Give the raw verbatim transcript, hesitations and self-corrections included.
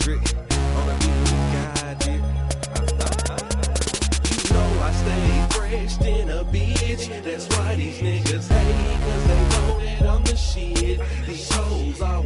trick. On the beat with God did. You know I stay fresh in a bitch. That's why these niggas hate, cause they know that I'm the shit. These hoes always